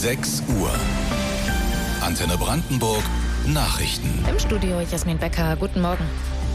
6 Uhr. Antenne Brandenburg Nachrichten. Im Studio Jasmin Becker, guten Morgen.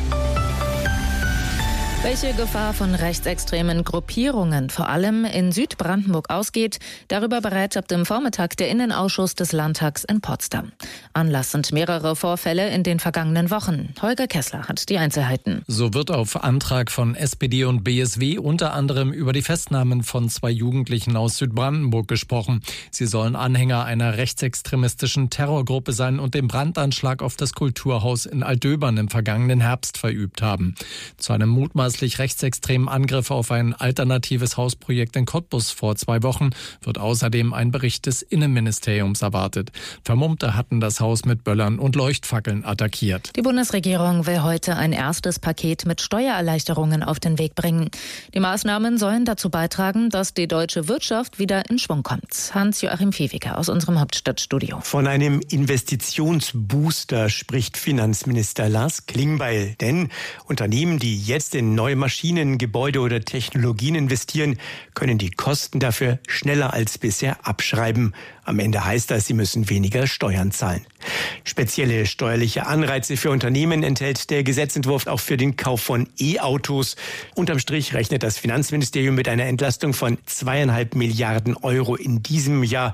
Welche Gefahr von rechtsextremen Gruppierungen vor allem in Südbrandenburg ausgeht, darüber berät ab dem Vormittag der Innenausschuss des Landtags in Potsdam. Anlass sind mehrere Vorfälle in den vergangenen Wochen. Holger Kessler hat die Einzelheiten. So wird auf Antrag von SPD und BSW unter anderem über die Festnahmen von 2 Jugendlichen aus Südbrandenburg gesprochen. Sie sollen Anhänger einer rechtsextremistischen Terrorgruppe sein und den Brandanschlag auf das Kulturhaus in Altdöbern im vergangenen Herbst verübt haben. Zu einem mutmaßlich rechtsextremen Angriff auf ein alternatives Hausprojekt in Cottbus vor 2 Wochen wird außerdem ein Bericht des Innenministeriums erwartet. Vermummte hatten das Haus mit Böllern und Leuchtfackeln attackiert. Die Bundesregierung will heute ein erstes Paket mit Steuererleichterungen auf den Weg bringen. Die Maßnahmen sollen dazu beitragen, dass die deutsche Wirtschaft wieder in Schwung kommt. Hans-Joachim Viehweger aus unserem Hauptstadtstudio. Von einem Investitionsbooster spricht Finanzminister Lars Klingbeil. Denn Unternehmen, die jetzt in neue Maschinen, Gebäude oder Technologien investieren, können die Kosten dafür schneller als bisher abschreiben. Am Ende heißt das, sie müssen weniger Steuern zahlen. Spezielle steuerliche Anreize für Unternehmen enthält der Gesetzentwurf auch für den Kauf von E-Autos. Unterm Strich rechnet das Finanzministerium mit einer Entlastung von 2,5 Milliarden Euro in diesem Jahr.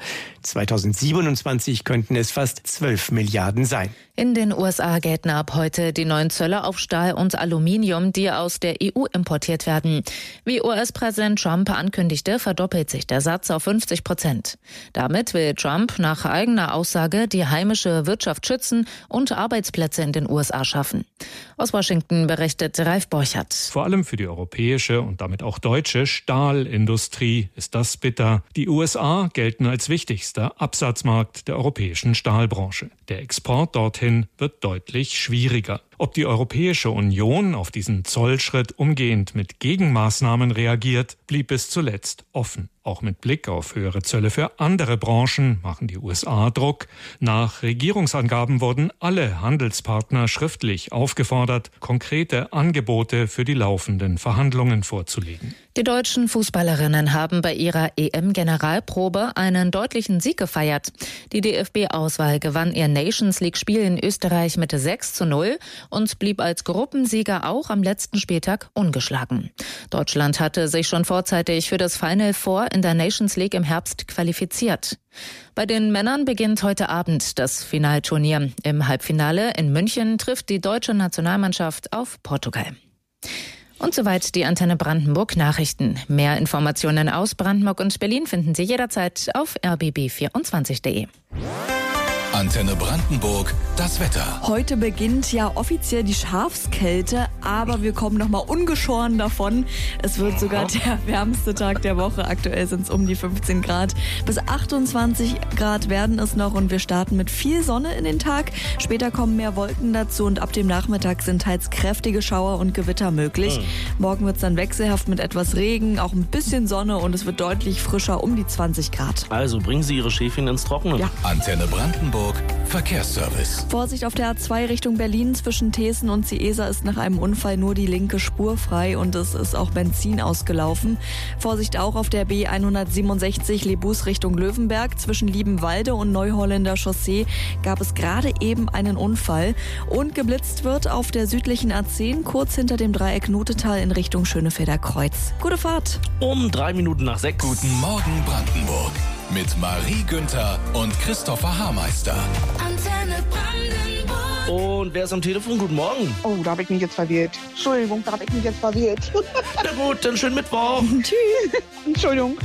2027 könnten es fast 12 Milliarden sein. In den USA gelten ab heute die neuen Zölle auf Stahl und Aluminium, die aus der EU importiert werden. Wie US-Präsident Trump ankündigte, verdoppelt sich der Satz auf 50%. Damit will Trump nach eigener Aussage die heimische Wirtschaft schützen und Arbeitsplätze in den USA schaffen. Aus Washington berichtet Ralf Borchert. Vor allem für die europäische und damit auch deutsche Stahlindustrie ist das bitter. Die USA gelten als wichtigster Absatzmarkt der europäischen Stahlbranche. Der Export dorthin wird deutlich schwieriger. Ob die Europäische Union auf diesen Zollschritt umgehend mit Gegenmaßnahmen reagiert, blieb bis zuletzt offen. Auch mit Blick auf höhere Zölle für andere Branchen machen die USA Druck. Nach Regierungsangaben wurden alle Handelspartner schriftlich aufgefordert, konkrete Angebote für die laufenden Verhandlungen vorzulegen. Die deutschen Fußballerinnen haben bei ihrer EM-Generalprobe einen deutlichen Sieg gefeiert. Die DFB-Auswahl gewann ihr Nations-League-Spiel in Österreich mit 6:0 und blieb als Gruppensieger auch am letzten Spieltag ungeschlagen. Deutschland hatte sich schon vorzeitig für das Final Four in der Nations League im Herbst qualifiziert. Bei den Männern beginnt heute Abend das Finalturnier. Im Halbfinale in München trifft die deutsche Nationalmannschaft auf Portugal. Und soweit die Antenne Brandenburg Nachrichten. Mehr Informationen aus Brandenburg und Berlin finden Sie jederzeit auf rbb24.de. Antenne Brandenburg, das Wetter. Heute beginnt ja offiziell die Schafskälte, aber wir kommen noch mal ungeschoren davon. Es wird sogar der wärmste Tag der Woche. Aktuell sind es um die 15 Grad. Bis 28 Grad werden es noch und wir starten mit viel Sonne in den Tag. Später kommen mehr Wolken dazu und ab dem Nachmittag sind teils kräftige Schauer und Gewitter möglich. Morgen wird es dann wechselhaft mit etwas Regen, auch ein bisschen Sonne und es wird deutlich frischer, um die 20 Grad. Also bringen Sie Ihre Schäfchen ins Trockene. Ja. Antenne Brandenburg Verkehrsservice. Vorsicht auf der A2 Richtung Berlin zwischen Thesen und Ciesa ist nach einem Unfall nur die linke Spur frei und es ist auch Benzin ausgelaufen. Vorsicht auch auf der B167 Lebus Richtung Löwenberg. Zwischen Liebenwalde und Neuholländer Chaussee gab es gerade eben einen Unfall. Und geblitzt wird auf der südlichen A10 kurz hinter dem Dreieck Notetal in Richtung Schönefelder Kreuz. Gute Fahrt! Um 6:03. Guten Morgen Brandenburg. Mit Marie Günther und Christopher Haarmeister. Antenne Brandenburg. Und wer ist am Telefon? Guten Morgen. Oh, da habe ich mich jetzt verwirrt. Entschuldigung, da habe ich mich jetzt verwirrt. Na gut, dann schönen Mittwoch. Tschüss. Entschuldigung.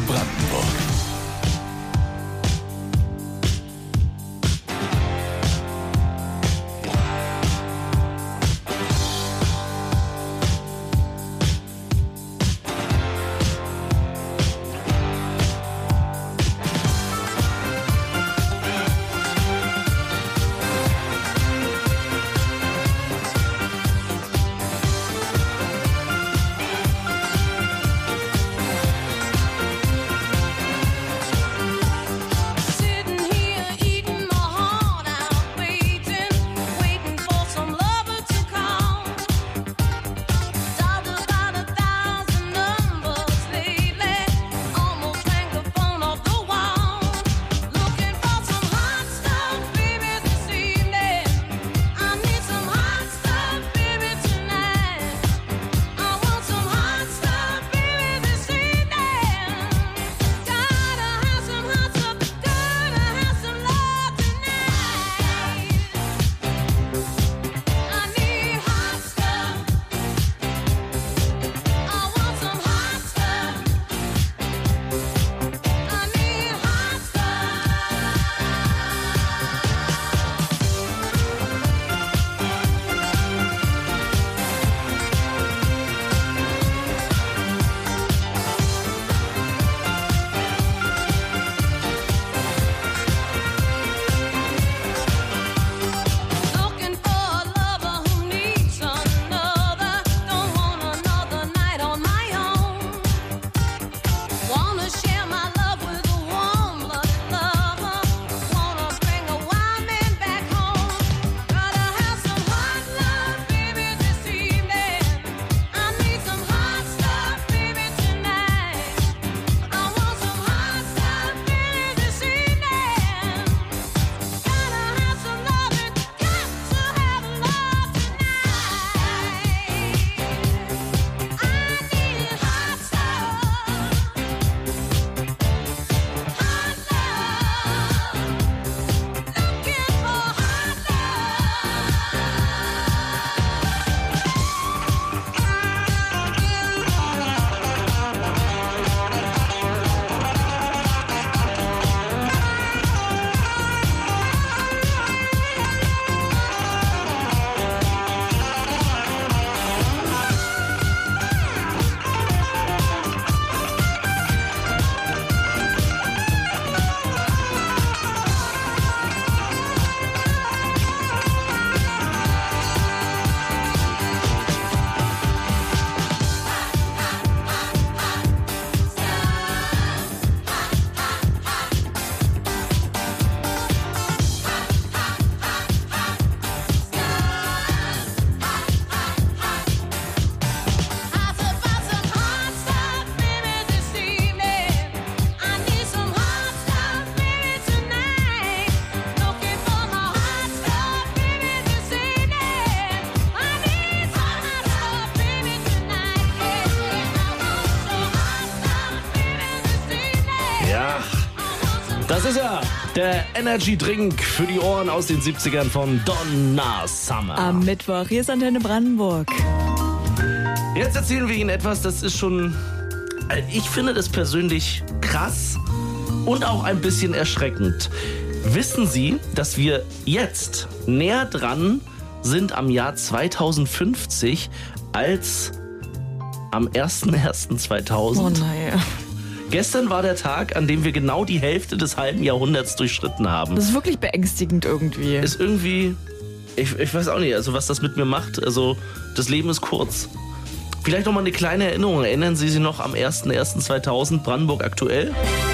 Brandenburg. Das ist er, der Energy Drink für die Ohren aus den 70ern von Donna Summer. Am Mittwoch, hier ist Antenne Brandenburg. Jetzt erzählen wir Ihnen etwas, das ist schon, ich finde das persönlich krass und auch ein bisschen erschreckend. Wissen Sie, dass wir jetzt näher dran sind am Jahr 2050 als am 01.01.2000? Oh nein. Gestern war der Tag, an dem wir genau die Hälfte des halben Jahrhunderts durchschritten haben. Das ist wirklich beängstigend irgendwie. Ist irgendwie, ich weiß auch nicht, also was das mit mir macht. Also das Leben ist kurz. Vielleicht noch mal eine kleine Erinnerung. Erinnern Sie sich noch am 01.01.2000 Brandenburg aktuell?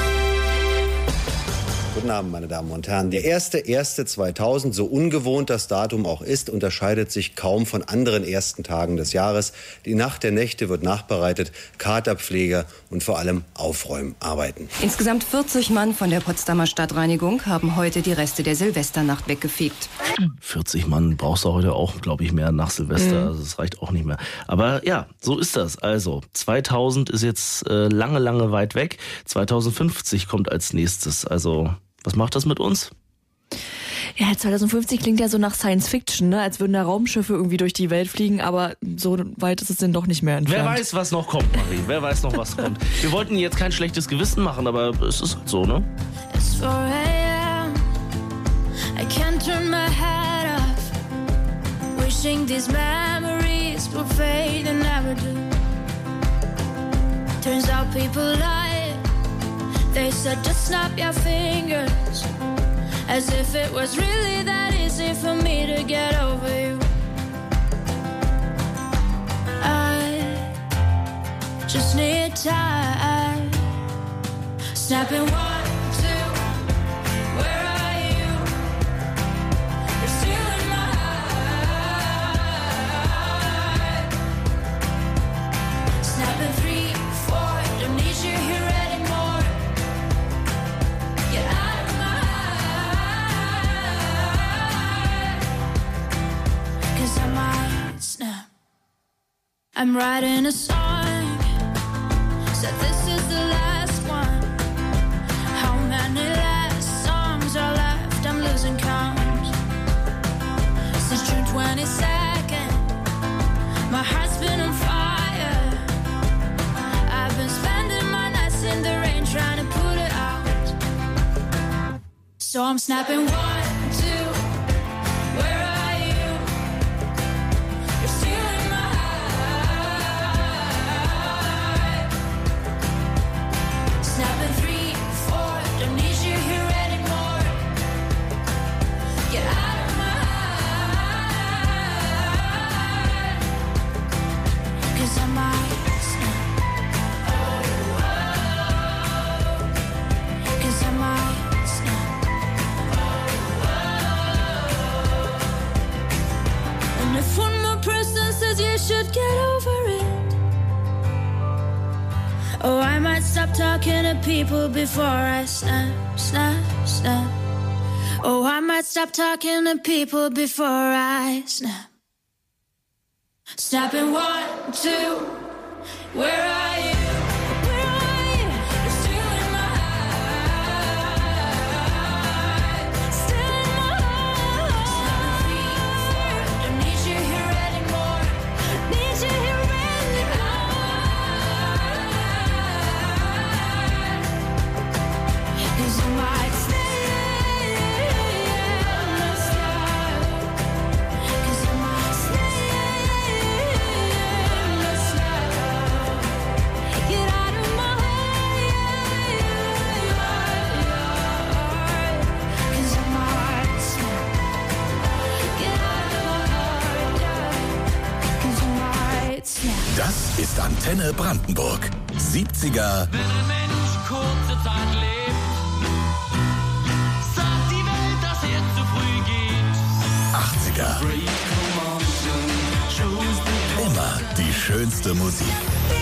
Guten Abend, meine Damen und Herren. Der 1.1.2000, so ungewohnt das Datum auch ist, unterscheidet sich kaum von anderen ersten Tagen des Jahres. Die Nacht der Nächte wird nachbereitet, Katerpflege und vor allem Aufräumarbeiten. Insgesamt 40 Mann von der Potsdamer Stadtreinigung haben heute die Reste der Silvesternacht weggefegt. 40 Mann brauchst du heute auch, glaube ich, mehr nach Silvester. Also das reicht auch nicht mehr. Aber ja, so ist das. Also 2000 ist jetzt lange, lange weit weg. 2050 kommt als nächstes. Also was macht das mit uns? Ja, 2050 klingt ja so nach Science Fiction, ne? Als würden da Raumschiffe irgendwie durch die Welt fliegen, aber so weit ist es denn doch nicht mehr entfernt. Wer weiß, was noch kommt, Marie. Wer weiß noch, was kommt. Wir wollten jetzt kein schlechtes Gewissen machen, aber es ist halt so, ne? It's 4 a.m. I can't turn my head off. Wishing these memories will fade and never do. Turns out people lie. They said just snap your fingers. As if it was really that easy for me to get over you. I just need time. Snapping 1, 2, where are you? You're still in my heart. Snapping 3, 4, don't need you here anymore. Get out of my heart. 'Cause I might snap. I'm writing a song. Said this is the last one. How many last songs are left? I'm losing count. Since June 22nd, my heart's been on fire. I've been spending my nights in the rain trying to put it out. So I'm snapping 1, 2, where are you? You're still in my heart. Snapping 3, 4, don't need you here anymore. Get out of my heart. 'Cause I might snap. 'Cause I might snap. And if one more person says you should get over it, oh, I might stop talking to people before I snap, snap, snap. Oh, I might stop talking to people before I snap. Snapping 1, 2, where are you? Where are you? You're still in my heart. Still in my heart. Snapping 3, 4, don't need you here anymore. Need you here anymore. 'Cause I might stay, must stop. 'Cause I might stay, must stop. Get out of my heart. 'Cause I might snap. Get out of my heart. 'Cause I might snap. Das ist Antenne Brandenburg. 70er, Wenn ein Mensch kurze Zeit lebt, sagt die Welt, dass er zu früh geht. 80er. Immer die schönste Musik.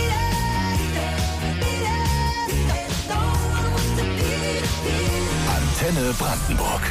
Antenne Brandenburg.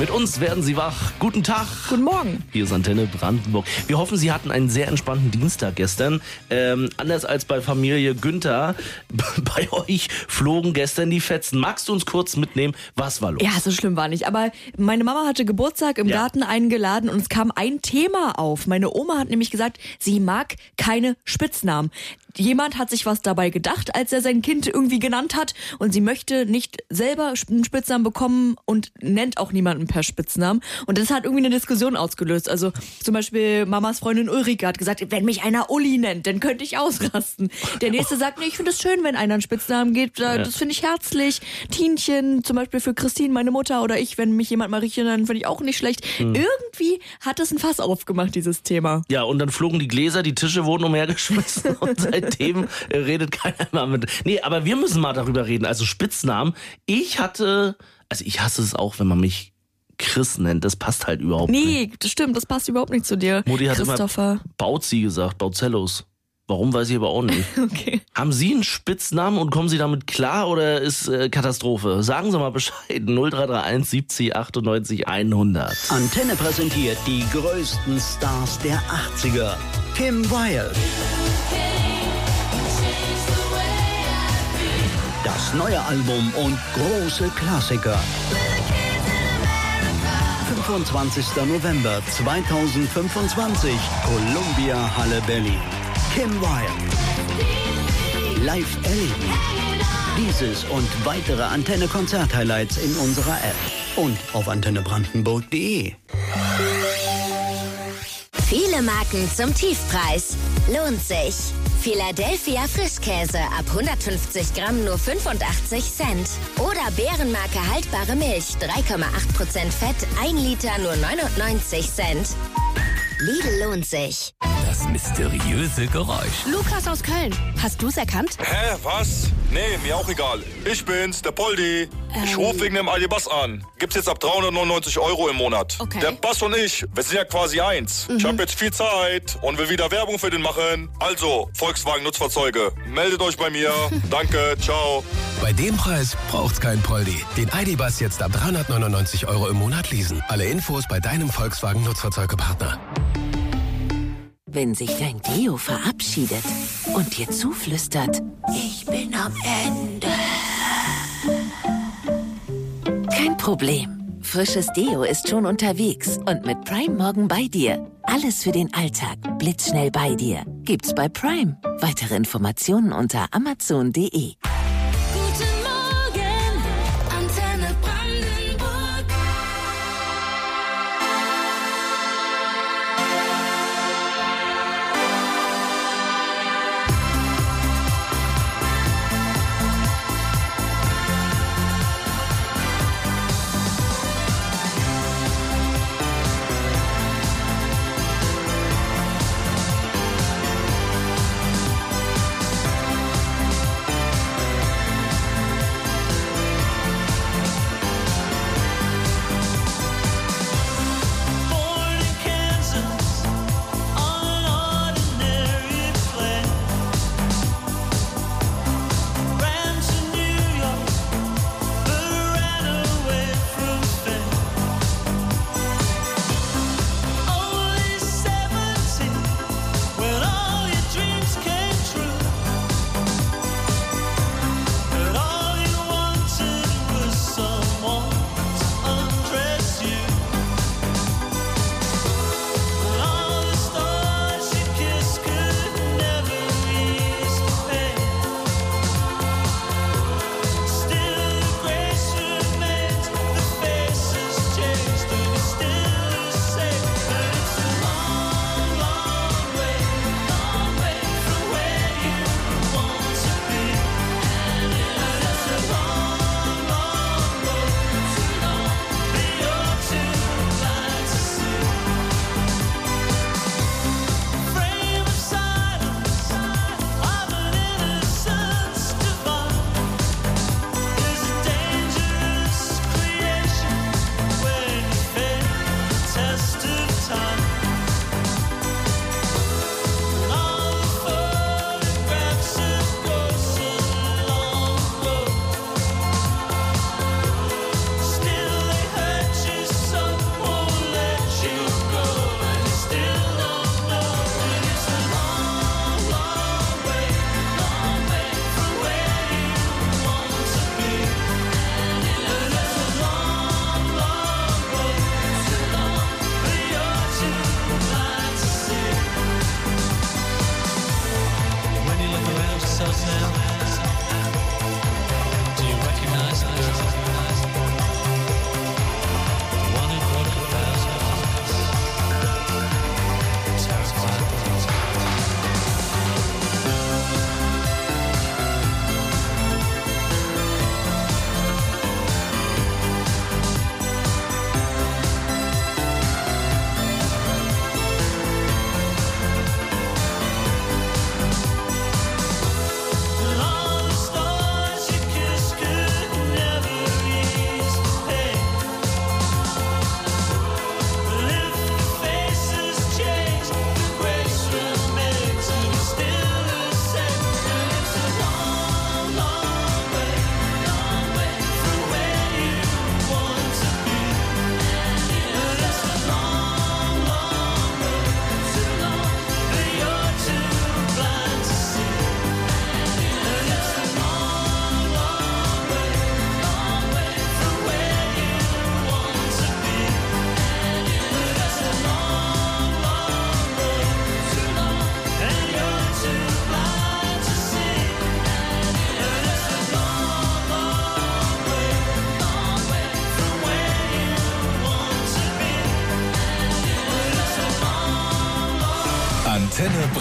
Mit uns werden Sie wach. Guten Tag. Guten Morgen. Hier ist Antenne Brandenburg. Wir hoffen, Sie hatten einen sehr entspannten Dienstag gestern. Anders als bei Familie Günther, bei euch flogen gestern die Fetzen. Magst du uns kurz mitnehmen, was war los? Ja, so schlimm war nicht. Aber meine Mama hatte Geburtstag im Garten eingeladen und es kam ein Thema auf. Meine Oma hat nämlich gesagt, sie mag keine Spitznamen. Jemand hat sich was dabei gedacht, als er sein Kind irgendwie genannt hat und sie möchte nicht selber einen Spitznamen bekommen und nennt auch niemanden per Spitznamen. Und das hat irgendwie eine Diskussion ausgelöst. Also zum Beispiel Mamas Freundin Ulrike hat gesagt, wenn mich einer Uli nennt, dann könnte ich ausrasten. Der nächste sagt, nee, ich finde es schön, wenn einer einen Spitznamen gibt. Das finde ich herzlich. Tienchen, zum Beispiel für Christine, meine Mutter oder ich, wenn mich jemand Mariechen nennt, finde ich auch nicht schlecht. Irgendwie hat es ein Fass aufgemacht, dieses Thema. Ja, und dann flogen die Gläser, die Tische wurden umhergeschmissen und seitdem redet keiner mehr mit. Nee, aber wir müssen mal darüber reden. Also Spitznamen. Ich hasse es auch, wenn man mich Chris nennt. Das passt halt überhaupt nicht. Nee, das stimmt, das passt überhaupt nicht zu dir. Mutti hat Christopher. immer Bauzi gesagt, Bauzellos. Warum, weiß ich aber auch nicht. Okay. Haben Sie einen Spitznamen und kommen Sie damit klar oder ist Katastrophe? Sagen Sie mal Bescheid. 0331 70 98 100. Antenne präsentiert die größten Stars der 80er. Kim Wilde. Das neue Album und große Klassiker. 25. November 2025, Columbia Halle Berlin. Kim Wilde. Live erleben. Dieses und weitere Antenne-Konzert-Highlights in unserer App und auf antennebrandenburg.de. Viele Marken zum Tiefpreis. Lohnt sich. Philadelphia Frischkäse ab 150 Gramm nur 85 Cent. Oder Bärenmarke haltbare Milch, 3,8% Fett, 1 Liter nur 99 Cent. Lidl lohnt sich. Das mysteriöse Geräusch. Lukas aus Köln. Hast du's erkannt? Hä, was? Nee, mir auch egal. Ich bin's, der Poldi. Ich rufe wegen dem Aldi-Bass an. Gibt's jetzt ab 399 € im Monat. Okay. Der Bass und ich, wir sind ja quasi eins. Ich habe jetzt viel Zeit und will wieder Werbung für den machen. Also, Volkswagen Nutzfahrzeuge, meldet euch bei mir. Danke, ciao. Bei dem Preis braucht's kein Poldi. Den ID-Bus jetzt ab 399 € im Monat leasen. Alle Infos bei deinem Volkswagen Nutzfahrzeugepartner. Wenn sich dein Deo verabschiedet und dir zuflüstert, ich bin am Ende. Kein Problem. Frisches Deo ist schon unterwegs und mit Prime morgen bei dir. Alles für den Alltag, blitzschnell bei dir. Gibt's bei Prime. Weitere Informationen unter amazon.de.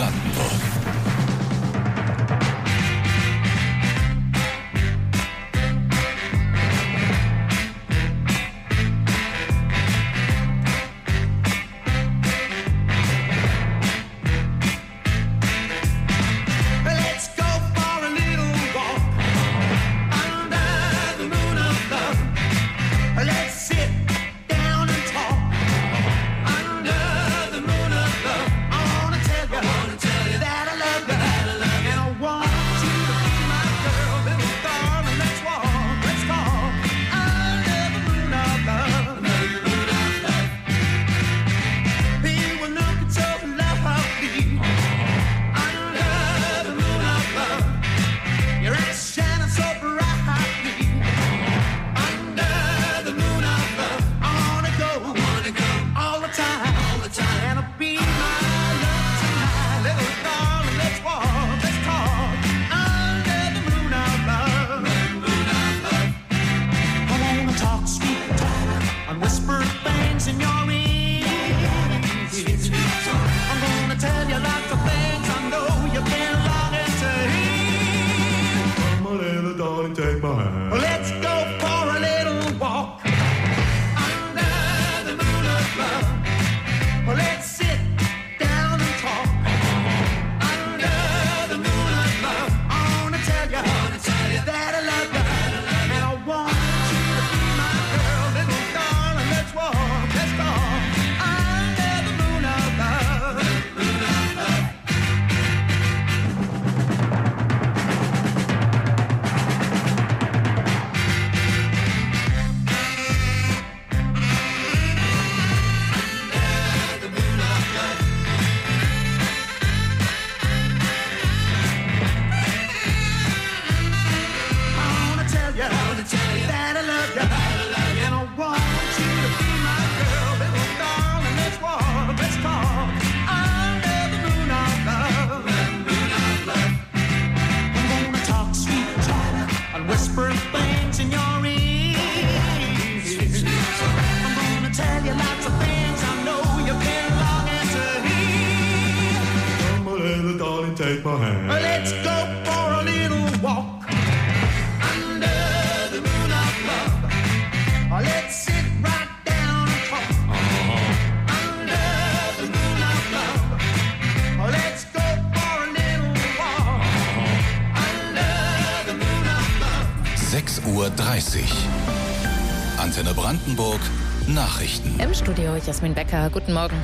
Brandenburg. Uhr 30. Antenne Brandenburg, Nachrichten. Im Studio Jasmin Becker, guten Morgen.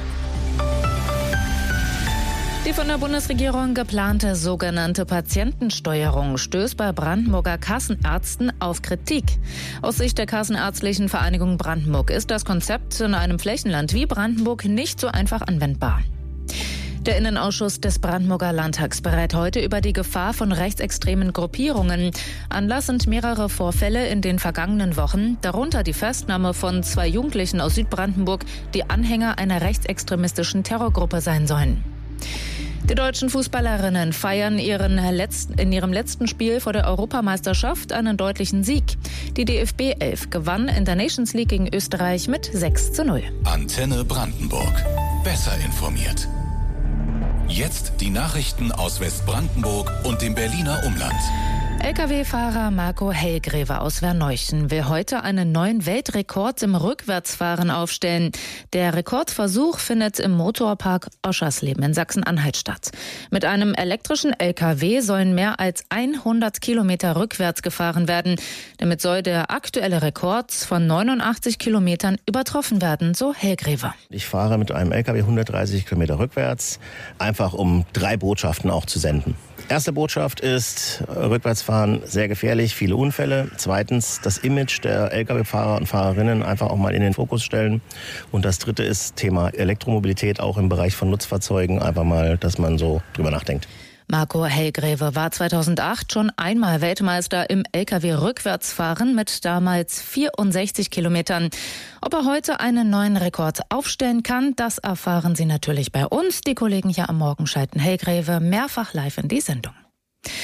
Die von der Bundesregierung geplante sogenannte Patientensteuerung stößt bei Brandenburger Kassenärzten auf Kritik. Aus Sicht der Kassenärztlichen Vereinigung Brandenburg ist das Konzept in einem Flächenland wie Brandenburg nicht so einfach anwendbar. Der Innenausschuss des Brandenburger Landtags berät heute über die Gefahr von rechtsextremen Gruppierungen. Anlass sind mehrere Vorfälle in den vergangenen Wochen, darunter die Festnahme von 2 Jugendlichen aus Südbrandenburg, die Anhänger einer rechtsextremistischen Terrorgruppe sein sollen. Die deutschen Fußballerinnen feiern in ihrem letzten Spiel vor der Europameisterschaft einen deutlichen Sieg. Die DFB 11 gewann in der Nations League gegen Österreich mit 6:0. Antenne Brandenburg. Besser informiert. Jetzt die Nachrichten aus Westbrandenburg und dem Berliner Umland. Lkw-Fahrer Marco Hellgräve aus Verneuchen will heute einen neuen Weltrekord im Rückwärtsfahren aufstellen. Der Rekordversuch findet im Motorpark Oschersleben in Sachsen-Anhalt statt. Mit einem elektrischen Lkw sollen mehr als 100 Kilometer rückwärts gefahren werden. Damit soll der aktuelle Rekord von 89 Kilometern übertroffen werden, so Hellgräve. Ich fahre mit einem Lkw 130 Kilometer rückwärts, einfach um 3 Botschaften auch zu senden. Erste Botschaft ist, Rückwärtsfahren sehr gefährlich, viele Unfälle. Zweitens, das Image der Lkw-Fahrer und Fahrerinnen einfach auch mal in den Fokus stellen. Und das dritte ist Thema Elektromobilität, auch im Bereich von Nutzfahrzeugen, einfach mal, dass man so drüber nachdenkt. Marco Hellgräve war 2008 schon einmal Weltmeister im Lkw-Rückwärtsfahren mit damals 64 Kilometern. Ob er heute einen neuen Rekord aufstellen kann, das erfahren Sie natürlich bei uns. Die Kollegen hier am Morgen schalten Hellgräve mehrfach live in die Sendung.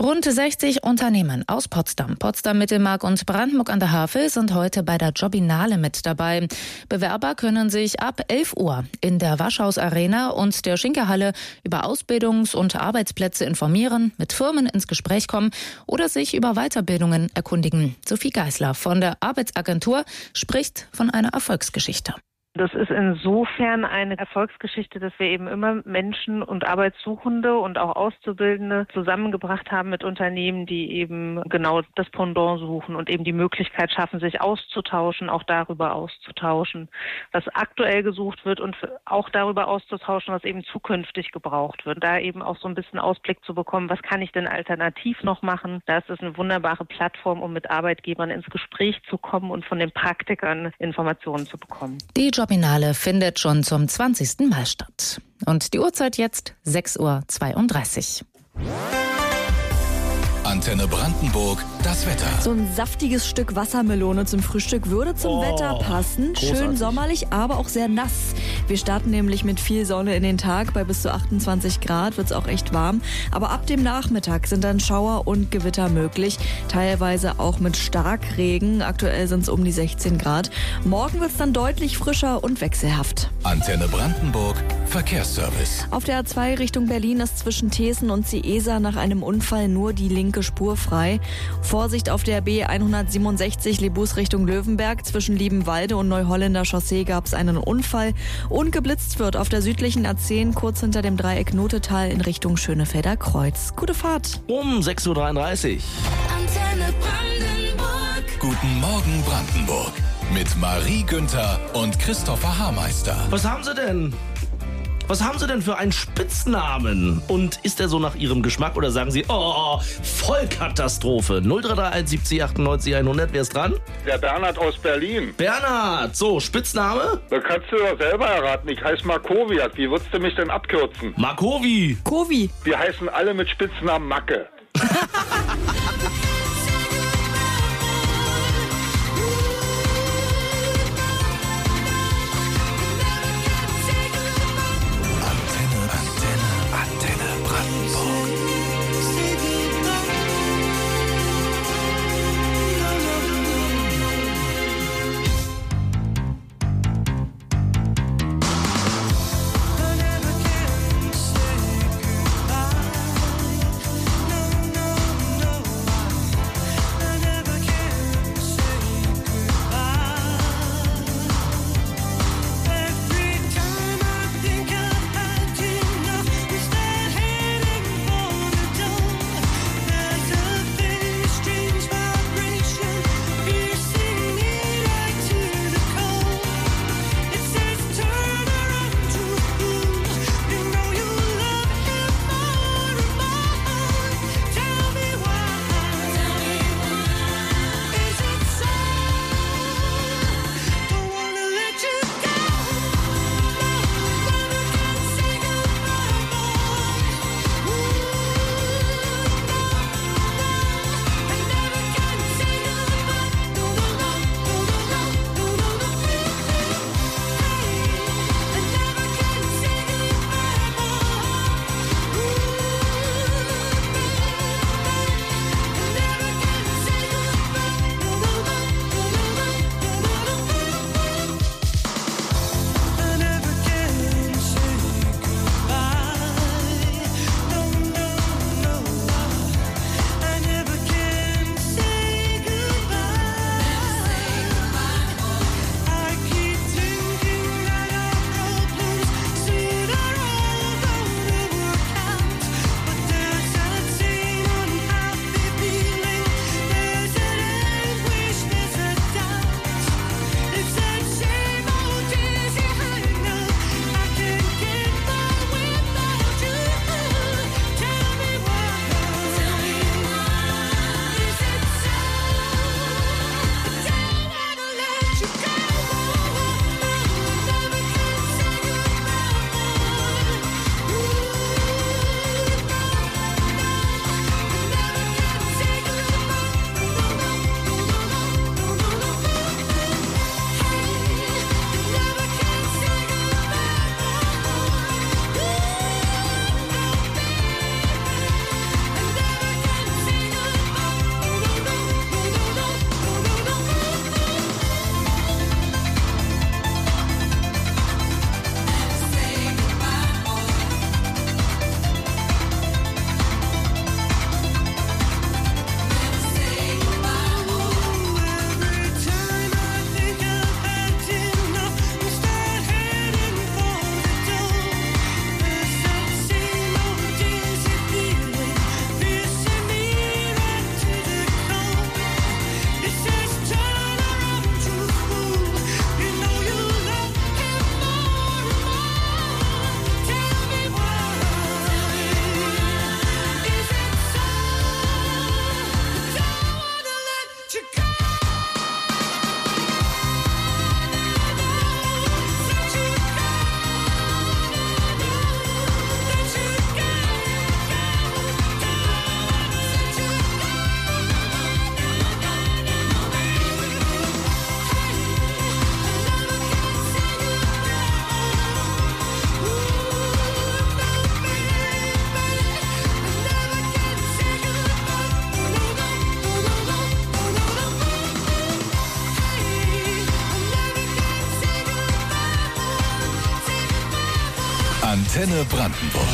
Rund 60 Unternehmen aus Potsdam, Potsdam-Mittelmark und Brandenburg an der Havel sind heute bei der Jobinale mit dabei. Bewerber können sich ab 11 Uhr in der Waschhaus Arena und der Schinke-Halle über Ausbildungs- und Arbeitsplätze informieren, mit Firmen ins Gespräch kommen oder sich über Weiterbildungen erkundigen. Sophie Geisler von der Arbeitsagentur spricht von einer Erfolgsgeschichte. Das ist insofern eine Erfolgsgeschichte, dass wir eben immer Menschen und Arbeitssuchende und auch Auszubildende zusammengebracht haben mit Unternehmen, die eben genau das Pendant suchen und eben die Möglichkeit schaffen, sich auszutauschen, auch darüber auszutauschen, was aktuell gesucht wird und auch darüber auszutauschen, was eben zukünftig gebraucht wird. Da eben auch so ein bisschen Ausblick zu bekommen, was kann ich denn alternativ noch machen? Da ist es eine wunderbare Plattform, um mit Arbeitgebern ins Gespräch zu kommen und von den Praktikern Informationen zu bekommen. Die Jobinale findet schon zum 20. Mal statt. Und die Uhrzeit jetzt 6:32 Uhr. Antenne Brandenburg, das Wetter. So ein saftiges Stück Wassermelone zum Frühstück würde zum Wetter passen. Großartig. Schön sommerlich, aber auch sehr nass. Wir starten nämlich mit viel Sonne in den Tag. Bei bis zu 28 Grad wird es auch echt warm. Aber ab dem Nachmittag sind dann Schauer und Gewitter möglich. Teilweise auch mit Starkregen. Aktuell sind es um die 16 Grad. Morgen wird es dann deutlich frischer und wechselhaft. Antenne Brandenburg, Verkehrsservice. Auf der A2 Richtung Berlin ist zwischen Thesen und Ciesa nach einem Unfall nur die linke Spur frei. Vorsicht auf der B167 Lebus Richtung Löwenberg. Zwischen Liebenwalde und Neuholländer Chaussee gab es einen Unfall. Und geblitzt wird auf der südlichen A10 kurz hinter dem Dreieck Notetal in Richtung Schönefelder Kreuz. Gute Fahrt. Um 6:33 Uhr. Antenne Brandenburg. Guten Morgen Brandenburg. Mit Marie Günther und Christopher Haarmeister. Was haben Sie denn? Was haben Sie denn für einen Spitznamen? Und ist der so nach Ihrem Geschmack oder sagen Sie, oh, Vollkatastrophe? 0331 70 98 100, wer ist dran? Der Bernhard aus Berlin. Bernhard, so, Spitzname? Da kannst du doch selber erraten. Ich heiße Markowiak. Wie würdest du mich denn abkürzen? Markowi. Kovi. Wir heißen alle mit Spitznamen Macke. Antenne Brandenburg. Antenne Brandenburg.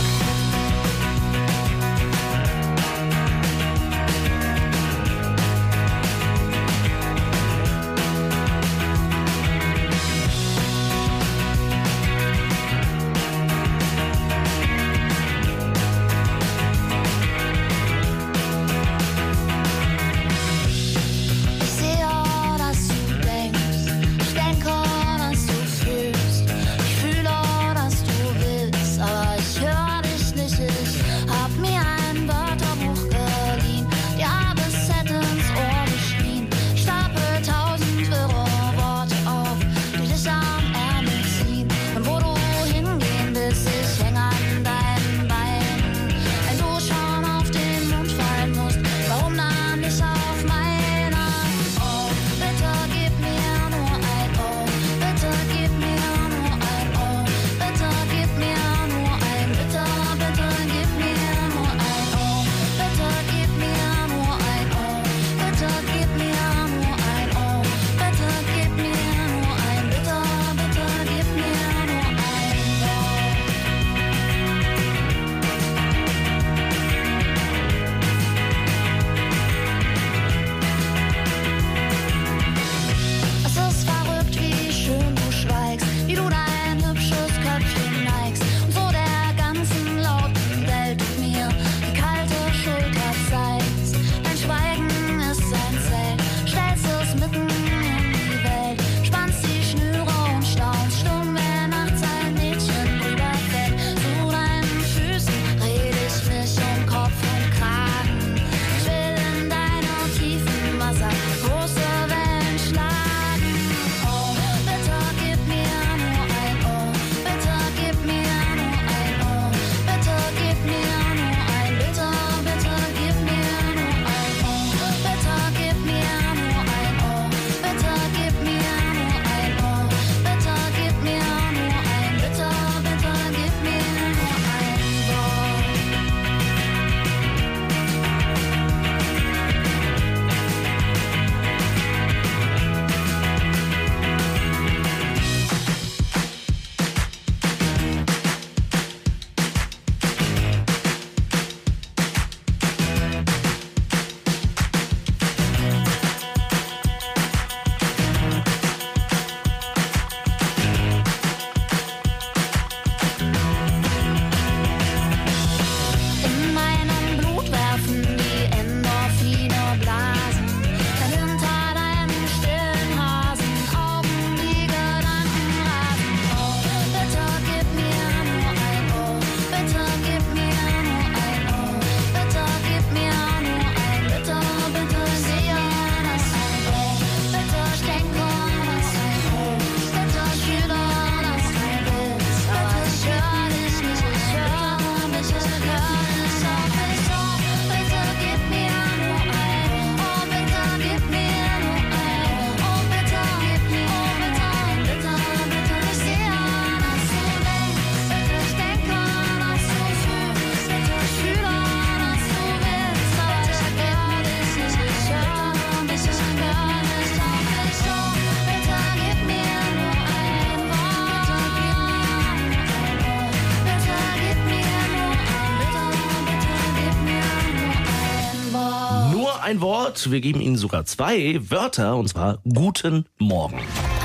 ein Wort. Wir geben Ihnen sogar 2 Wörter, und zwar Guten Morgen.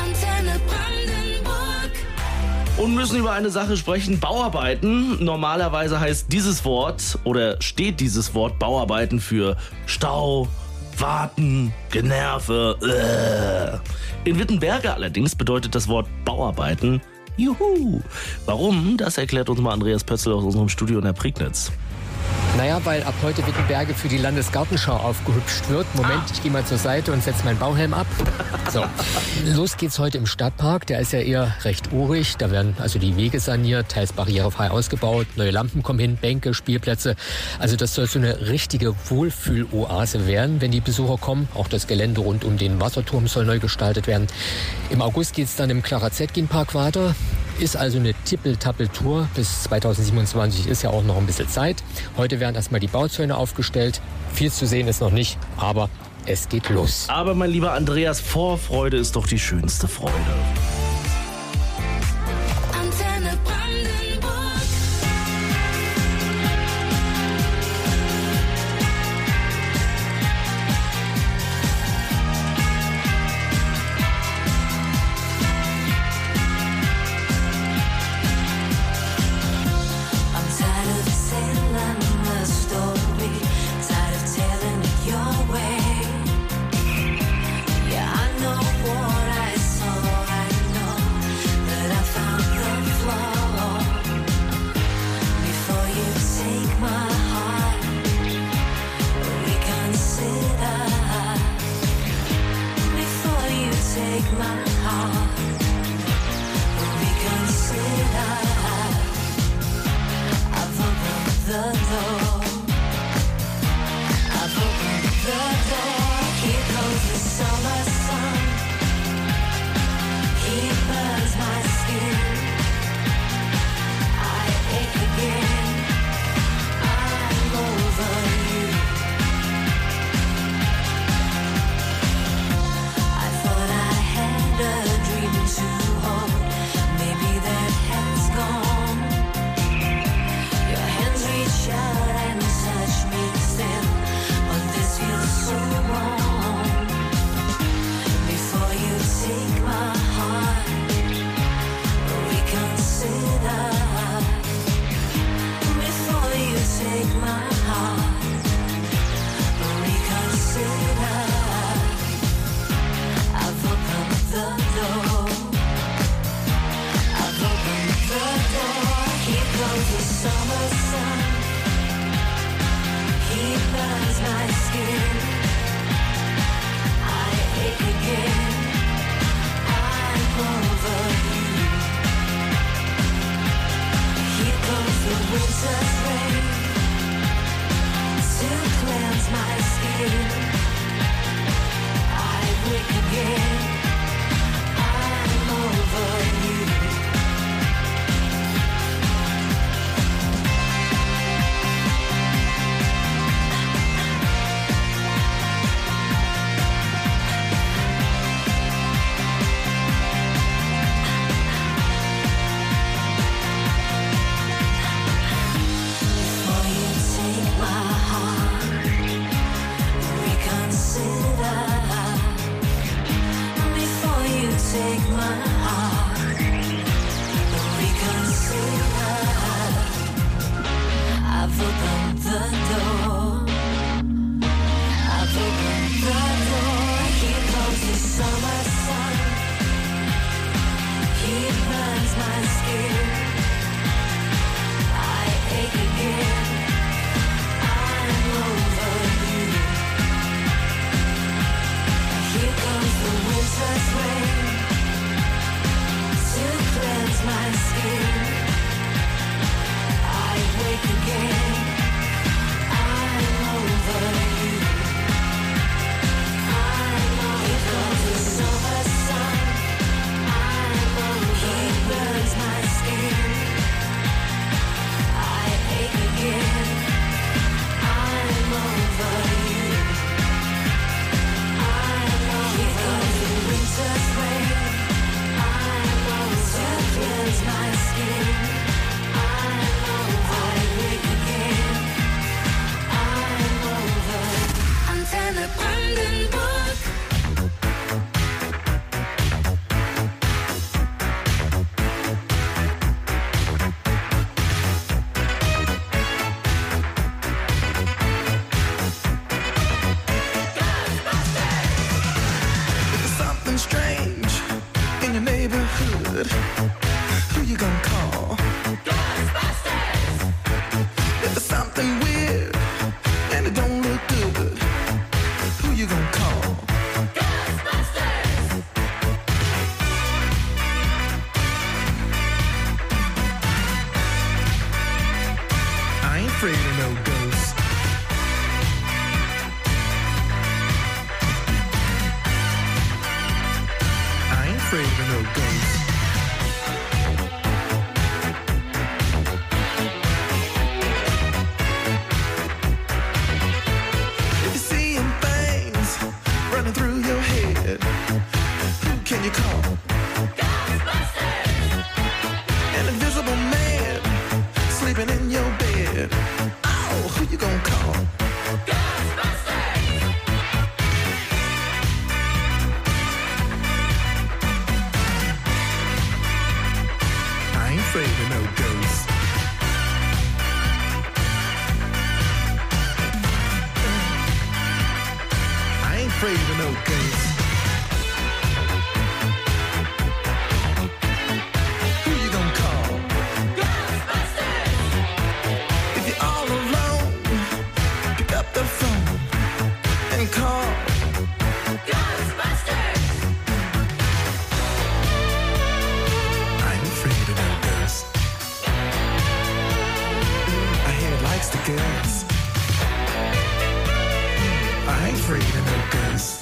Und müssen über eine Sache sprechen, Bauarbeiten. Normalerweise heißt dieses Wort oder steht dieses Wort Bauarbeiten für Stau, Warten, Generve. In Wittenberge allerdings bedeutet das Wort Bauarbeiten Juhu. Warum? Das erklärt uns mal Andreas Pötzl aus unserem Studio in der Prignitz. Naja, weil ab heute Wittenberge für die Landesgartenschau aufgehübscht wird. Moment, ich gehe mal zur Seite und setze meinen Bauhelm ab. So, los geht's heute im Stadtpark. Der ist ja eher recht urig. Da werden also die Wege saniert, teils barrierefrei ausgebaut. Neue Lampen kommen hin, Bänke, Spielplätze. Also das soll so eine richtige Wohlfühloase werden, wenn die Besucher kommen. Auch das Gelände rund um den Wasserturm soll neu gestaltet werden. Im August geht's dann im Clara-Zetkin-Park weiter. Ist also eine Tippel-Tappel-Tour. Bis 2027 ist ja auch noch ein bisschen Zeit. Heute werden erstmal die Bauzäune aufgestellt. Viel zu sehen ist noch nicht, aber es geht los. Aber mein lieber Andreas, Vorfreude ist doch die schönste Freude. again. I'm over you. Before you take my heart, reconsider. Before you take my heart, reconsider. I've opened the door. I've opened the door. Here comes the summer sun. He burns my skin. I ache again. I'm over you. Here comes the winter's rain to cleanse my skin. I wake again. I'm over you. Here comes the summer sun. He burns my skin. I ache again. I'm over you. Here comes the winter's rain to cleanse my skin. I wake again. I'm over. Antenne Brandenburg. Something strange in your neighborhood. Who you gonna call? Ghostbusters! If there's something weird and it don't look good, who you gonna call? Ghostbusters! I ain't afraid of no ghosts. I ain't afraid of no ghosts. If you're seeing things running through your head, who can you call? Ghostbusters! An invisible man sleeping in your bed. Oh, who you gonna call? Ghostbusters! I ain't afraid of no ghosts. I ain't afraid of no ghosts. Who you gonna call? Ghostbusters! If you're all alone, pick up the phone and call. Ghostbusters! I ain't afraid of no ghosts. I hear it likes the girls. I ain't afraid of no ghosts.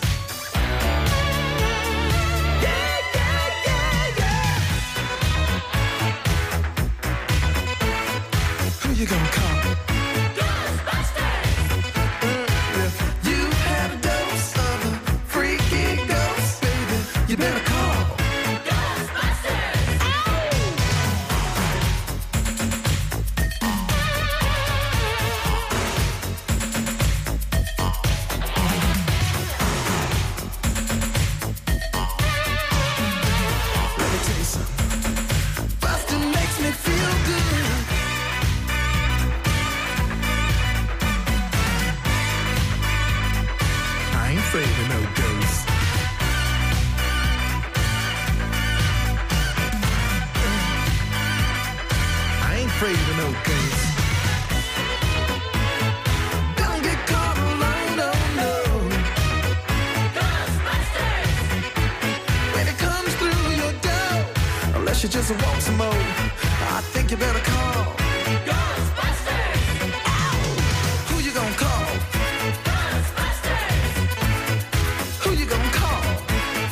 Yeah, yeah, yeah, yeah. Who you gonna call? Ghostbusters! If you had a dose of a freaky ghost, baby, you better call. Ghostbusters! Let me tell you something. Bustin' makes me feel good. I ain't afraid of no ghosts. I ain't afraid of no ghosts. Don't get caught alone, no, no. Ghostbusters! When it comes through your door, unless you just want some more, I think you better call. Ghostbusters! Ow! Who you gonna call? Ghostbusters! Who you gonna call?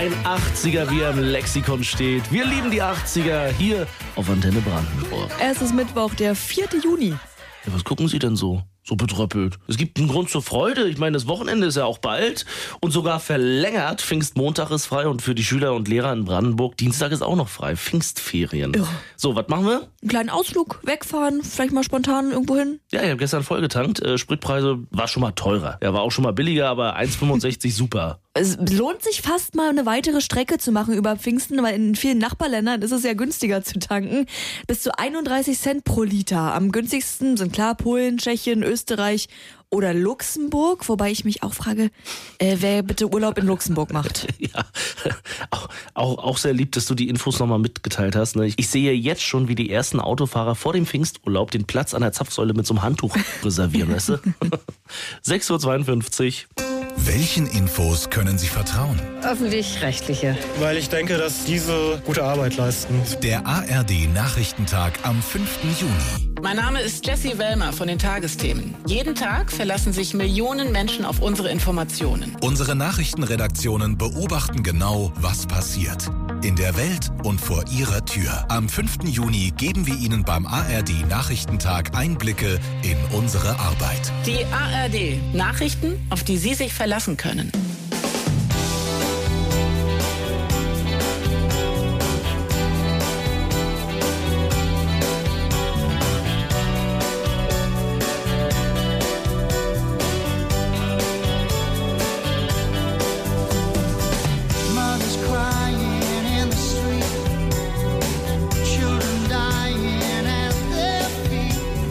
Ein 80er, wie er im Lexikon steht. Wir lieben die 80er hier auf Antenne Brandenburg. Es ist Mittwoch, der 4. Juni. Ja, was gucken Sie denn so betröppelt? Es gibt einen Grund zur Freude. Ich meine, das Wochenende ist ja auch bald und sogar verlängert. Pfingstmontag ist frei und für die Schüler und Lehrer in Brandenburg Dienstag ist auch noch frei. Pfingstferien. Ja. So, was machen wir? Einen kleinen Ausflug, wegfahren, vielleicht mal spontan irgendwo hin. Ja, ich habe gestern voll getankt. Spritpreise war schon mal teurer. Ja, war auch schon mal billiger, aber 1,65 super. Es lohnt sich fast mal eine weitere Strecke zu machen über Pfingsten, weil in vielen Nachbarländern ist es ja günstiger zu tanken. Bis zu 31 Cent pro Liter. Am günstigsten sind klar Polen, Tschechien, Österreich oder Luxemburg. Wobei ich mich auch frage, wer bitte Urlaub in Luxemburg macht. Ja, auch sehr lieb, dass du die Infos nochmal mitgeteilt hast. Ne? Ich sehe jetzt schon, wie die ersten Autofahrer vor dem Pfingsturlaub den Platz an der Zapfsäule mit so einem Handtuch reservieren, weißt du? 6:52 Uhr. Welchen Infos können Sie vertrauen? Öffentlich-rechtliche. Weil ich denke, dass diese gute Arbeit leisten. Der ARD-Nachrichtentag am 5. Juni. Mein Name ist Jessie Wellmer von den Tagesthemen. Jeden Tag verlassen sich Millionen Menschen auf unsere Informationen. Unsere Nachrichtenredaktionen beobachten genau, was passiert. In der Welt und vor Ihrer Tür. Am 5. Juni geben wir Ihnen beim ARD-Nachrichtentag Einblicke in unsere Arbeit. Die ARD-Nachrichten, auf die Sie sich verlassen können.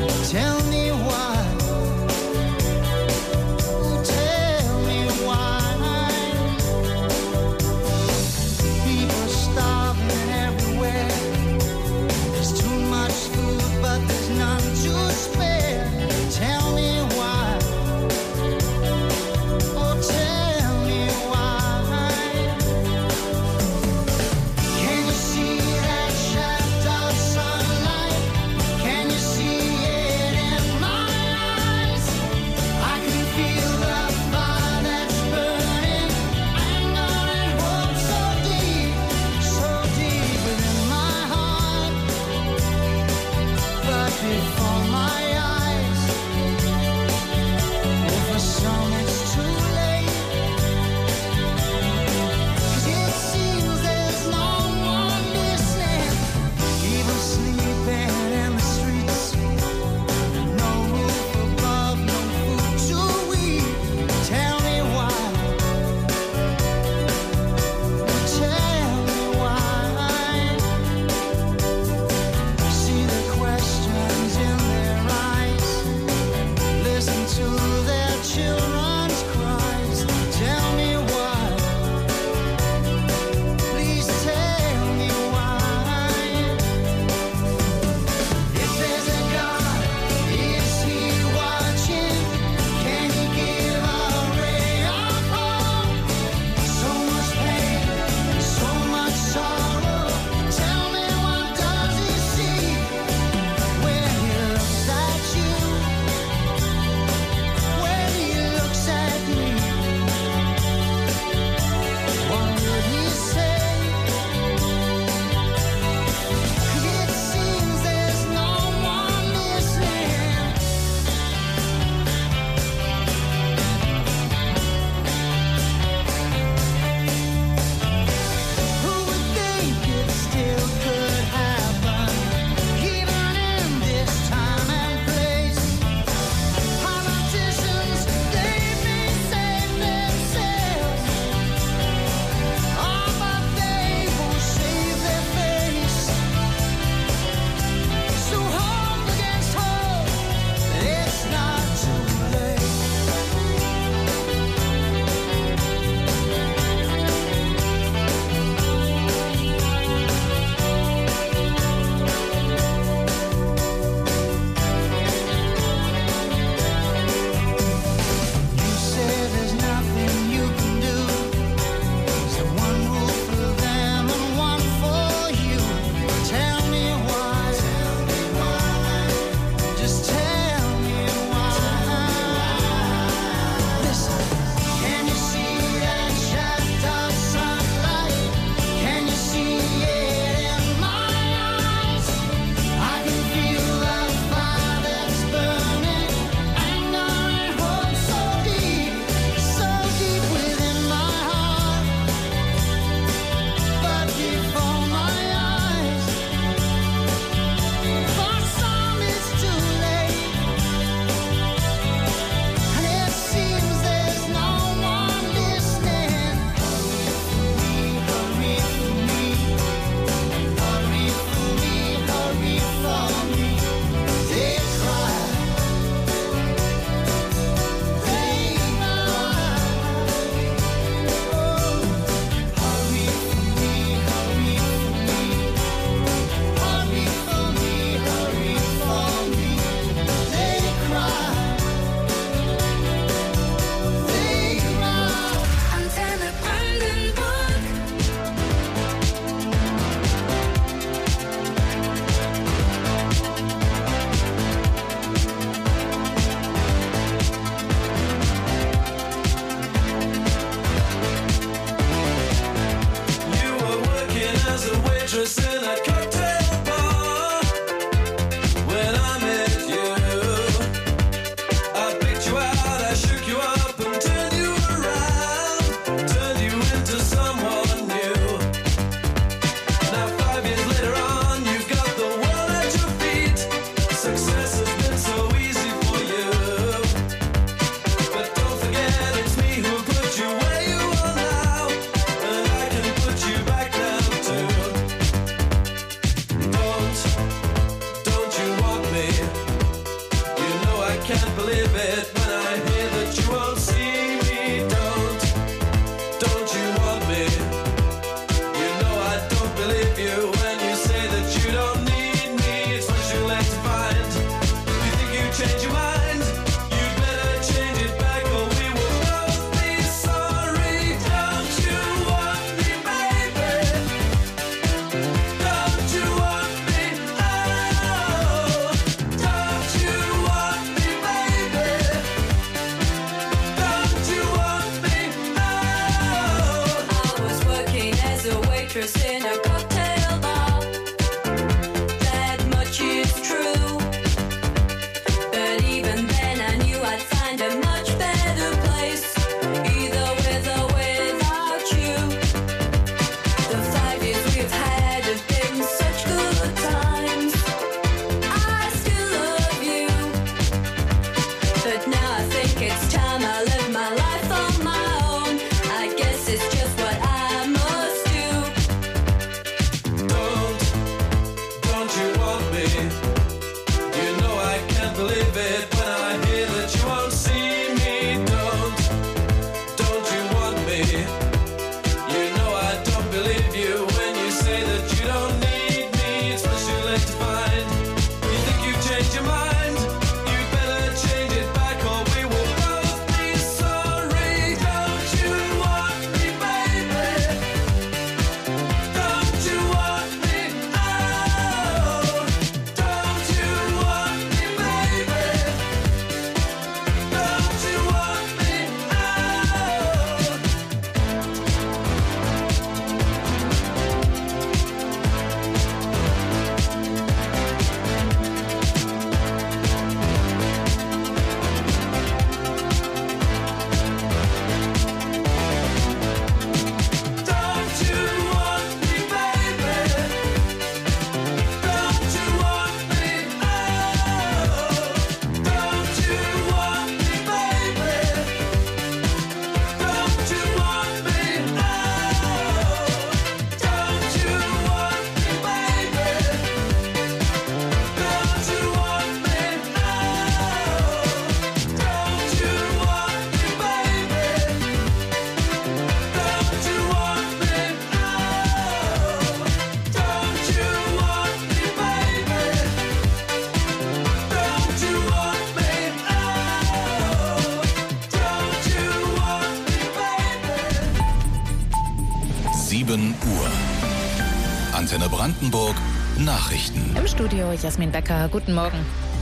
Tell me why. waitress in a cocktail bar. That much is true. But even then I knew I'd find a much better place, either with or without you. The 5 years we've had have been such good times. I still love you, but now I think it's time I live my life on my own. I guess it's just what I must do. Don't you want me? You know I can't believe it when I hear that you won't see me. Don't you want me? You know I don't believe you when you say that you don't need me. It's much too late to find. You think you've changed your mind? You better change it back or we will both be sorry. Don't you want me, baby? Don't you want me? Oh, don't you want me, baby? Don't you want me? Don't you want me, baby? Don't you want me? Oh, don't you want me, baby? Don't you want me? Oh, don't you want me, baby? Don't you want me? Oh, don't you want me, baby? Don't you want me? Don't you want me, baby? Don't you want me? Don't you want me, baby? 7 Uhr. Antenne Brandenburg. Nachrichten. Im Studio Jasmin Becker, guten Morgen.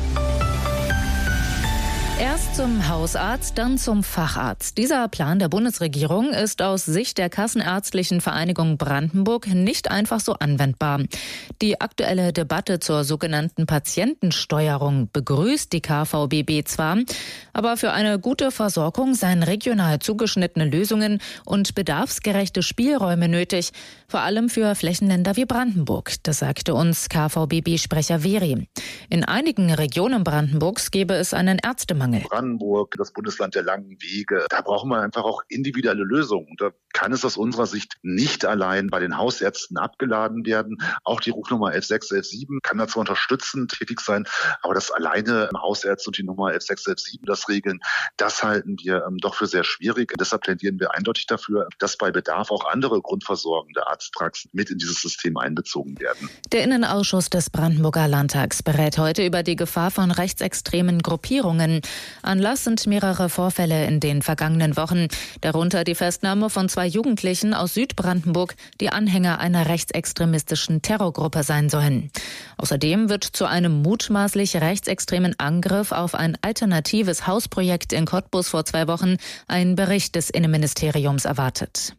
Erst zum Hausarzt, dann zum Facharzt. Dieser Plan der Bundesregierung ist aus Sicht der Kassenärztlichen Vereinigung Brandenburg nicht einfach so anwendbar. Die aktuelle Debatte zur sogenannten Patientensteuerung begrüßt die KVBB zwar, aber für eine gute Versorgung seien regional zugeschnittene Lösungen und bedarfsgerechte Spielräume nötig, vor allem für Flächenländer wie Brandenburg. Das sagte uns KVBB-Sprecher Veri. In einigen Regionen Brandenburgs gäbe es einen Ärztemangel. Brandenburg, das Bundesland der langen Wege, da brauchen wir einfach auch individuelle Lösungen. Und da kann es aus unserer Sicht nicht allein bei den Hausärzten abgeladen werden. Auch die Rufnummer 11617 kann dazu unterstützend tätig sein, aber das alleine Hausärzte und die Nummer 11617 das regeln, das halten wir doch für sehr schwierig. Deshalb plädieren wir eindeutig dafür, dass bei Bedarf auch andere grundversorgende Arztpraxen mit in dieses System einbezogen werden. Der Innenausschuss des Brandenburger Landtags berät heute über die Gefahr von rechtsextremen Gruppierungen. Anlass sind mehrere Vorfälle in den vergangenen Wochen, darunter die Festnahme von 2 Jugendlichen aus Südbrandenburg, die Anhänger einer rechtsextremistischen Terrorgruppe sein sollen. Außerdem wird zu einem mutmaßlich rechtsextremen Angriff auf ein alternatives Hausprojekt in Cottbus vor 2 Wochen ein Bericht des Innenministeriums erwartet.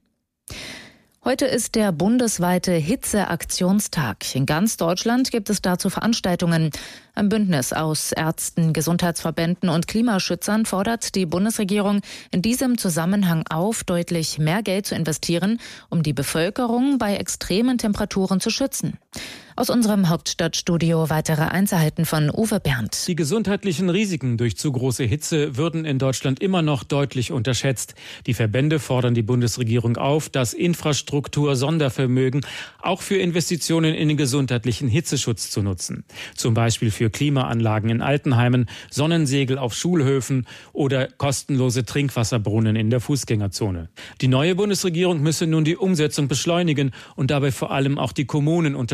Heute ist der bundesweite Hitzeaktionstag. In ganz Deutschland gibt es dazu Veranstaltungen. Ein Bündnis aus Ärzten, Gesundheitsverbänden und Klimaschützern fordert die Bundesregierung in diesem Zusammenhang auf, deutlich mehr Geld zu investieren, um die Bevölkerung bei extremen Temperaturen zu schützen. Aus unserem Hauptstadtstudio weitere Einzelheiten von Uwe Berndt. Die gesundheitlichen Risiken durch zu große Hitze würden in Deutschland immer noch deutlich unterschätzt. Die Verbände fordern die Bundesregierung auf, das Infrastruktur-Sondervermögen auch für Investitionen in den gesundheitlichen Hitzeschutz zu nutzen. Zum Beispiel für Klimaanlagen in Altenheimen, Sonnensegel auf Schulhöfen oder kostenlose Trinkwasserbrunnen in der Fußgängerzone. Die neue Bundesregierung müsse nun die Umsetzung beschleunigen und dabei vor allem auch die Kommunen unterstützen,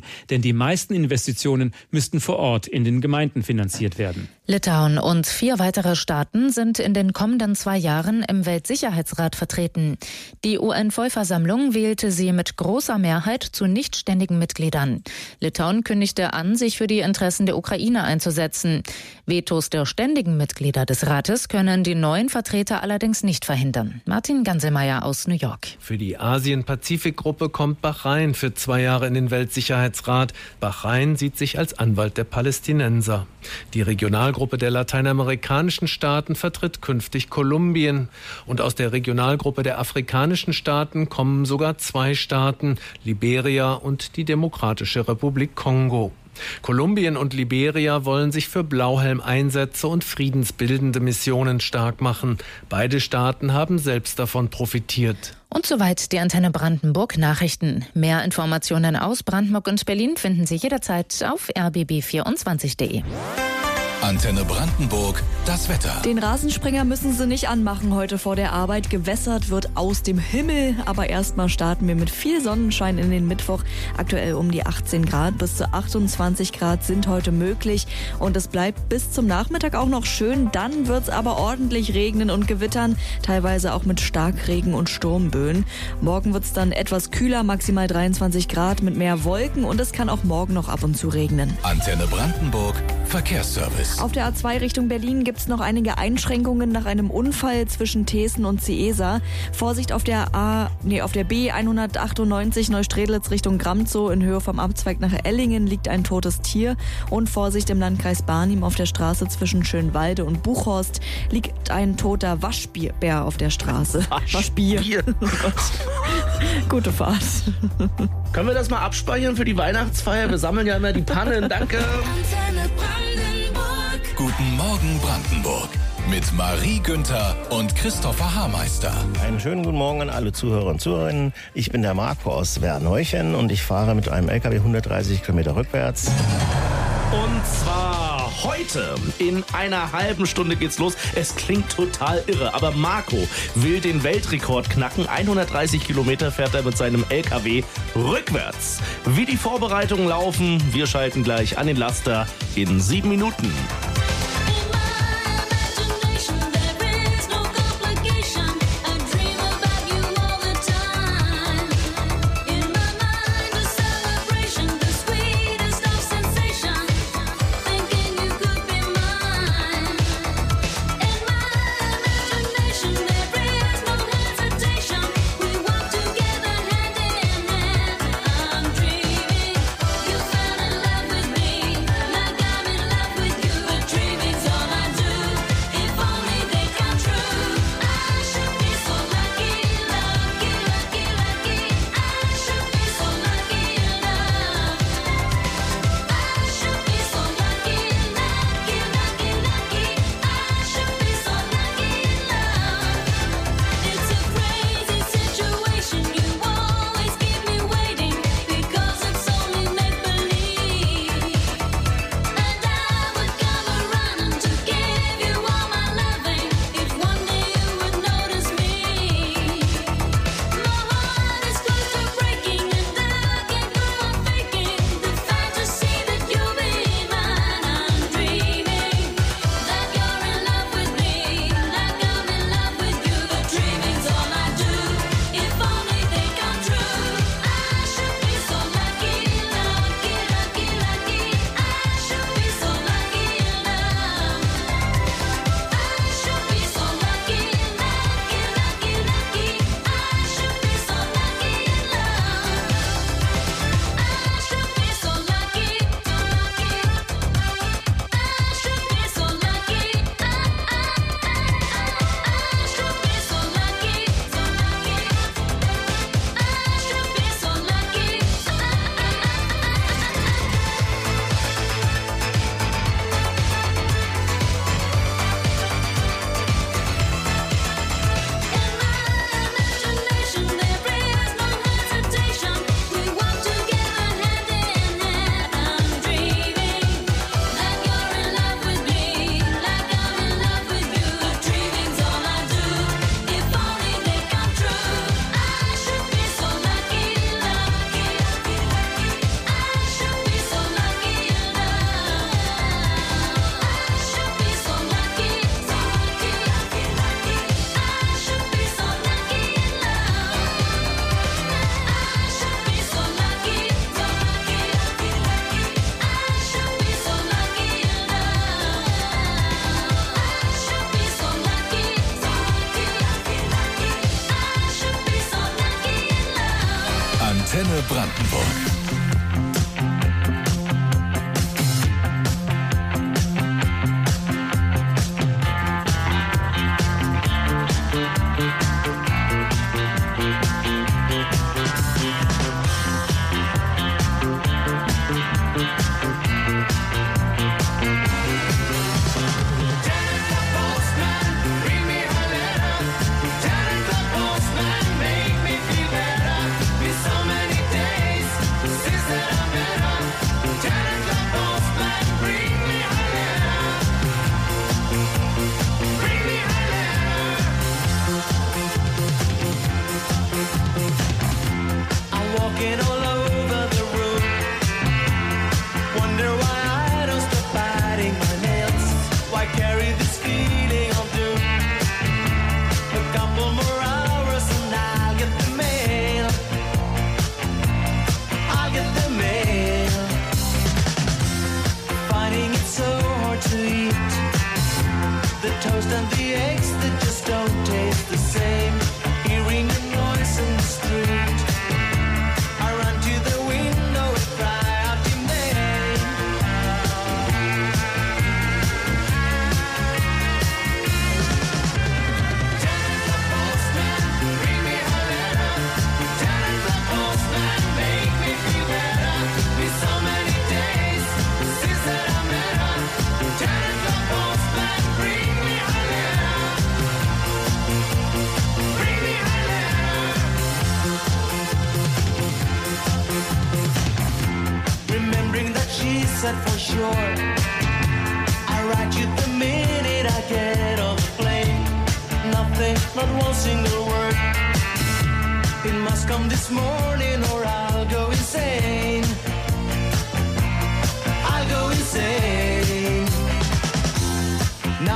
denn die meisten Investitionen müssten vor Ort in den Gemeinden finanziert werden. Litauen und 4 weitere Staaten sind in den kommenden 2 Jahren im Weltsicherheitsrat vertreten. Die UN-Vollversammlung wählte sie mit großer Mehrheit zu nichtständigen Mitgliedern. Litauen kündigte an, sich für die Interessen der Ukraine einzusetzen. Vetos der ständigen Mitglieder des Rates können die neuen Vertreter allerdings nicht verhindern. Martin Ganselmeier aus New York. Für die Asien-Pazifik-Gruppe kommt Bahrain für 2 Jahre in den Weltsicherheitsrat. Bahrain sieht sich als Anwalt der Palästinenser. Die Regionalgruppe der lateinamerikanischen Staaten vertritt künftig Kolumbien. Und aus der Regionalgruppe der afrikanischen Staaten kommen sogar 2 Staaten, Liberia und die Demokratische Republik Kongo. Kolumbien und Liberia wollen sich für Blauhelm-Einsätze und friedensbildende Missionen stark machen. Beide Staaten haben selbst davon profitiert. Und soweit die Antenne Brandenburg Nachrichten. Mehr Informationen aus Brandenburg und Berlin finden Sie jederzeit auf rbb24.de. Antenne Brandenburg, das Wetter. Den Rasensprenger müssen Sie nicht anmachen heute vor der Arbeit. Gewässert wird aus dem Himmel. Aber erstmal starten wir mit viel Sonnenschein in den Mittwoch. Aktuell um die 18 Grad. Bis zu 28 Grad sind heute möglich. Und es bleibt bis zum Nachmittag auch noch schön. Dann wird es aber ordentlich regnen und gewittern. Teilweise auch mit Starkregen und Sturmböen. Morgen wird es dann etwas kühler, maximal 23 Grad mit mehr Wolken. Und es kann auch morgen noch ab und zu regnen. Antenne Brandenburg, Verkehrsservice. Auf der A2 Richtung Berlin gibt es noch einige Einschränkungen nach einem Unfall zwischen Thesen und Ciesa. Vorsicht auf der B198 Neustrelitz Richtung Gramzow in Höhe vom Abzweig nach Ellingen liegt ein totes Tier. Und Vorsicht im Landkreis Barnim auf der Straße zwischen Schönwalde und Buchhorst liegt ein toter Waschbär auf der Straße. Waschbier. Oh Gott. Gute Fahrt. Können wir das mal abspeichern für die Weihnachtsfeier? Wir sammeln ja immer die Pannen. Danke. Guten Morgen Brandenburg mit Marie Günther und Christopher Haarmeister. Einen schönen guten Morgen an alle Zuhörer und Zuhörerinnen. Ich bin der Marco aus Werneuchen und ich fahre mit einem LKW 130 Kilometer rückwärts. Und zwar heute in einer halben Stunde geht's los. Es klingt total irre, aber Marco will den Weltrekord knacken. 130 Kilometer fährt er mit seinem LKW rückwärts. Wie die Vorbereitungen laufen, wir schalten gleich an den Laster in 7 Minuten. Antenne Brandenburg. said for sure. I write you the minute I get off the plane. Nothing, not one single word. It must come this morning or I'll go insane. I'll go insane.